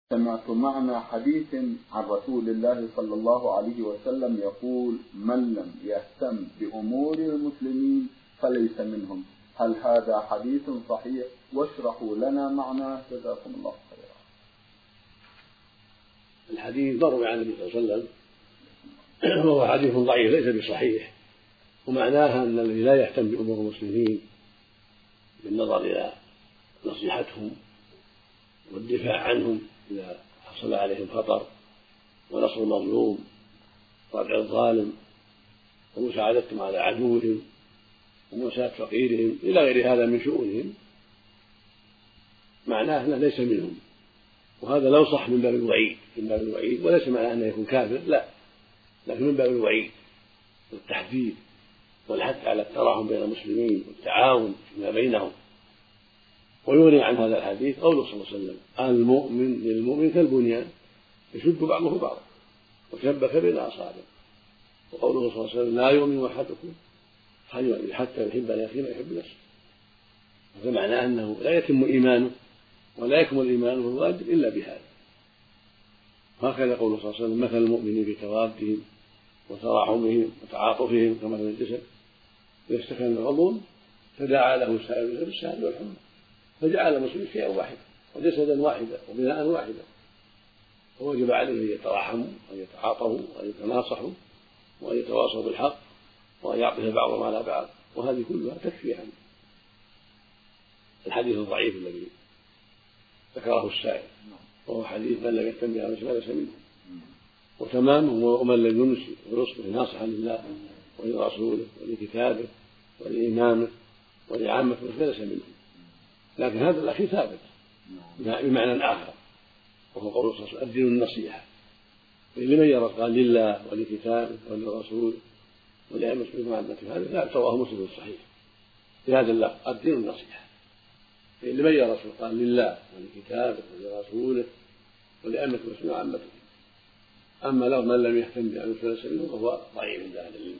سمعت معنى حديث عن رسول الله صلى الله عليه وسلم يقول: من لم يهتم بأمور المسلمين فليس منهم. هل هذا حديث صحيح؟ واشرحوا لنا معناه جزاكم الله خيرا. الحديث مروي عن النبي صلى الله عليه وسلم وهو حديث ضعيف ليس بصحيح، ومعناها أن الذي لا يهتم بأمور المسلمين بالنظر إلى نصيحتهم والدفاع عنهم إذا حصل عليهم خطر، ونصر المظلوم وردع الظالم ومساعدتهم على عدوهم ومساعدة فقيرهم إلى غير هذا من شؤونهم، معناه أنه ليس منهم. وهذا لو صح من باب الوعيد، وليس معناه أنه يكون كافر، لا، لكن من باب الوعيد والتحذير والحث على التراحم بين المسلمين والتعاون فيما بينهم. ويغني عن هذا الحديث قوله صلى الله عليه وسلم: المؤمن للمؤمن كالبنيان يشد بعضه بعضا وشبك بين أصابعه. وقوله صلى الله عليه وسلم: لا يؤمن أحدكم حتى يحب لأخيه ما يحب نفسه. هذا معناه أنه لا يتم إيمانه ولا يكمل إيمانه الواجب إلا بهذا. هكذا قوله صلى الله عليه وسلم: مثل المؤمنين في توادهم وتراحمهم وتعاطفهم كمثل الجسد إذا اشتكى من عضو تداعى له سائر الجسد بالسهر والحمى، فجعل المسلمين شيئا واحدا وجسدا واحدا وبناء واحدا. فوجب عليه أن يتراحموا وأن يتعاطفوا وأن يتناصحوا وأن يتواصوا بالحق وأن يعطف بعضهم على بعض، وهذه كلها تكفي عن الحديث الضعيف الذي ذكره السائل، وهو حديث من لم يهتم بها فليس منه. وتمامه: ومن لم يمسك ويصبح ناصحا لله ولرسوله ولكتابه ولإمامه ولعامته فليس منه. لكن هذا الأخير ثابت بمعنى آخر، وهو قول صلى الله عليه وسلم: الدين النصيحة. لمن يرى قال: لله ولكتابه ولرسوله ولأئمة المسلمين وعامته. هذا لا رواه مسلم الصحيح بهذا اللفظ: الدين النصيحة. لمن يرى قال: لله ولكتابه ولرسوله ولأئمة المسلمين وعامته. أما لو من لم يهتم بأمر فليس منه فهو ضعيف عند أهل العلم.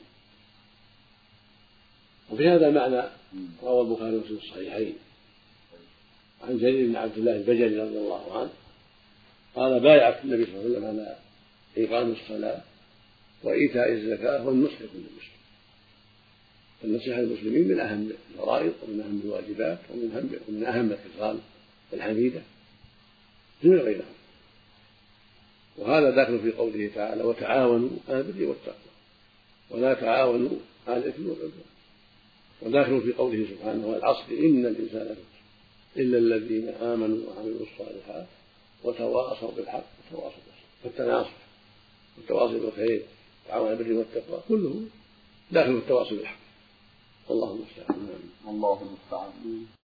وفي هذا المعنى روى البخاري ومسلم الصحيحين عن جرير بن عبد الله البجلي رضي الله عنه قال: بايعت النبي صلى الله عليه وسلم على إقام الصلاة وإيتاء الزكاة والنصح لكل مسلم. فالنصيحة للمسلمين من أهم الفرائض ومن أهم الواجبات ومن أهم الخصال الحميدة دون غيرها. وهذا داخل في قوله تعالى: وتعاونوا على البر والتقوى ولا تعاونوا على الإثم والعدوان. وداخل في قوله سبحانه: والعصر إن الإنسان لفي خسر إلا الذين آمنوا وعملوا الصالحات وتواصوا بالحق وتواصوا بالصبر. فالتناصح والتواصي بالخير والتعاون على البر والتقوى كله داخل في التواصي بالحق. اللهم المستعان.